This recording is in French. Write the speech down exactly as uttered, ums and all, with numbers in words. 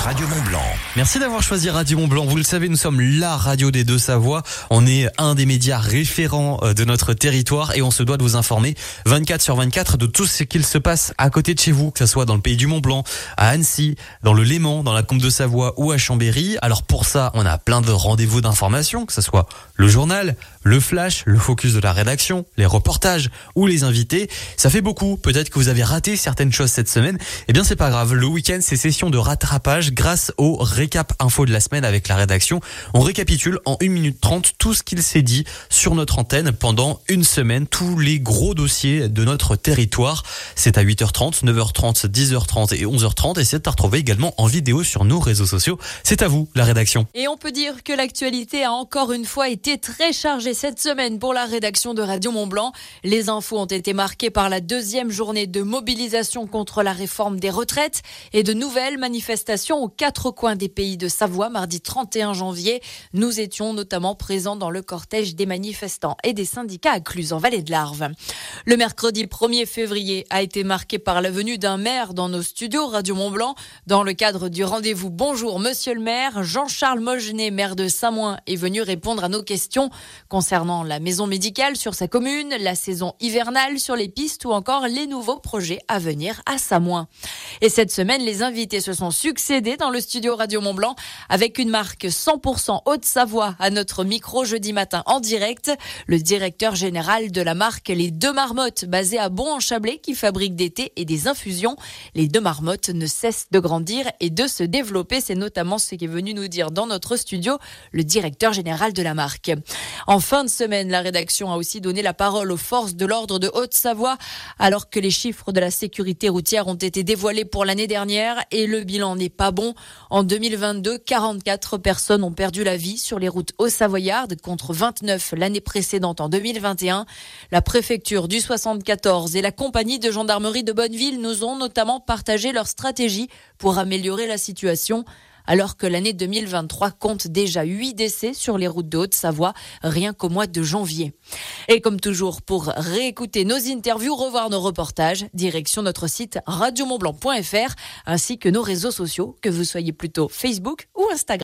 Radio Mont-Blanc. Merci d'avoir choisi Radio Mont-Blanc. Vous le savez, nous sommes la radio des Deux-Savoies. On est un des médias référents de notre territoire et on se doit de vous informer vingt-quatre sur vingt-quatre de tout ce qu'il se passe à côté de chez vous, que ce soit dans le pays du Mont-Blanc, à Annecy, dans le Léman, dans la Combe de Savoie ou à Chambéry. Alors pour ça, on a plein de rendez-vous d'information, que ce soit le journal, le flash, le focus de la rédaction, les reportages ou les invités. Ça fait beaucoup. Peut-être que vous avez raté certaines choses cette semaine. Eh bien, c'est pas grave. Le week-end, c'est session de rattrapage grâce au récap info de la semaine avec la rédaction. On récapitule en une minute trente tout ce qu'il s'est dit sur notre antenne pendant une semaine, tous les gros dossiers de notre territoire. C'est à huit heures trente, neuf heures trente, dix heures trente et onze heures trente et c'est à retrouver également en vidéo sur nos réseaux sociaux. C'est à vous, la rédaction. Et on peut dire que l'actualité a encore une fois été très chargée cette semaine pour la rédaction de Radio Mont-Blanc. Les infos ont été marquées par la deuxième journée de mobilisation contre la réforme des retraites et de nouvelles manifestations aux quatre coins des pays de Savoie mardi trente et un janvier. Nous étions notamment présents dans le cortège des manifestants et des syndicats à Cluses en Vallée de l'Arve. Le mercredi premier février a été marqué par la venue d'un maire dans nos studios Radio Mont-Blanc. Dans le cadre du rendez-vous Bonjour Monsieur le maire, Jean-Charles Mogenet, maire de Samoin, est venu répondre à nos questions concernant la maison médicale sur sa commune, la saison hivernale sur les pistes ou encore les nouveaux projets à venir à Samoin. Et cette semaine, les invités se sont succédés dans le studio Radio Mont-Blanc avec une marque cent pour cent Haute-Savoie à notre micro jeudi matin en direct. Le directeur général de la marque Les Deux Marmottes, basée à Bon-en-Chablais, qui fabrique des thés et des infusions. Les Deux Marmottes ne cessent de grandir et de se développer. C'est notamment ce qui est venu nous dire dans notre studio le directeur général de la marque. En fin de semaine, la rédaction a aussi donné la parole aux forces de l'ordre de Haute-Savoie, alors que les chiffres de la sécurité routière ont été dévoilés pour l'année dernière et le bilan n'est pas bon. En deux mille vingt-deux, quarante-quatre personnes ont perdu la vie sur les routes haut-savoyardes contre vingt-neuf l'année précédente en deux mille vingt et un. La préfecture du soixante-quatorze et la compagnie de gendarmerie de Bonneville nous ont notamment partagé leur stratégie pour améliorer la situation. Alors que l'année deux mille vingt-trois compte déjà huit décès sur les routes de Haute-Savoie, rien qu'au mois de janvier. Et comme toujours, pour réécouter nos interviews, revoir nos reportages, direction notre site radio mont blanc point f r ainsi que nos réseaux sociaux, que vous soyez plutôt Facebook ou Instagram.